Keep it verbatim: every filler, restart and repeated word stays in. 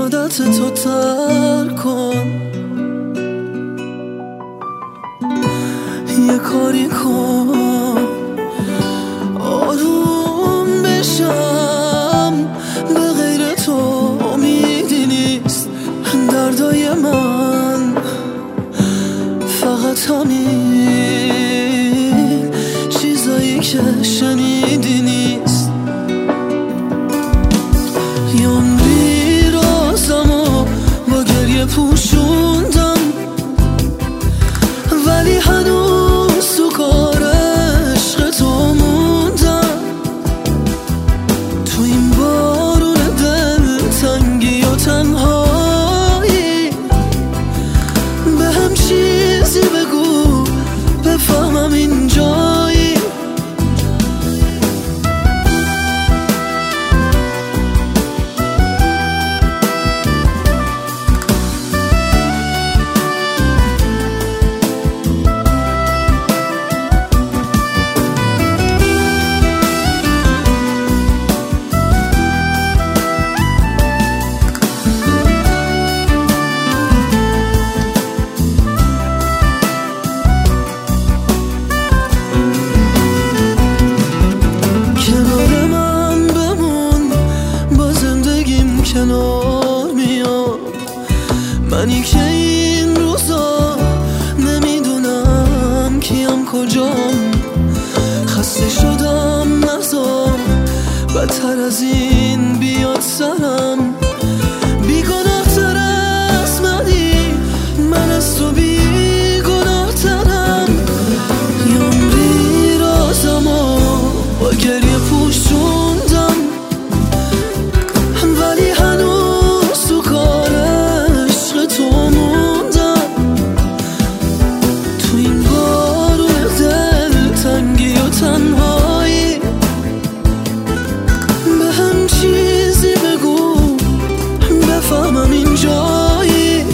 عادت تو ترک کن، یه کاری کن آروم بشم. به غیر تو امیدی نیست دردای من، فقط همین چیزایی که شنیدی نیست. یه عمری رازمو با گریه پوشوندم، ولی هنوز تو کار عشق تو موندم. تو این بارون دل تنگی و تنهایی به هم چیزی بگو بفهمم اینجایی. کنار میام منی که این روزا نمیدونم کیم کجام. خسته شدم نزار بدتر از این بیاد سرم. بیگناه تر از منی، من از تو بیگناه ترم. یه عمری رازمو با گریه پوشوندم، ولی هنوز تو کار عشق تو موندم. تو این بارون دل تنگی و تنهایی به هم چیزی بگو بفهمم اینجایی.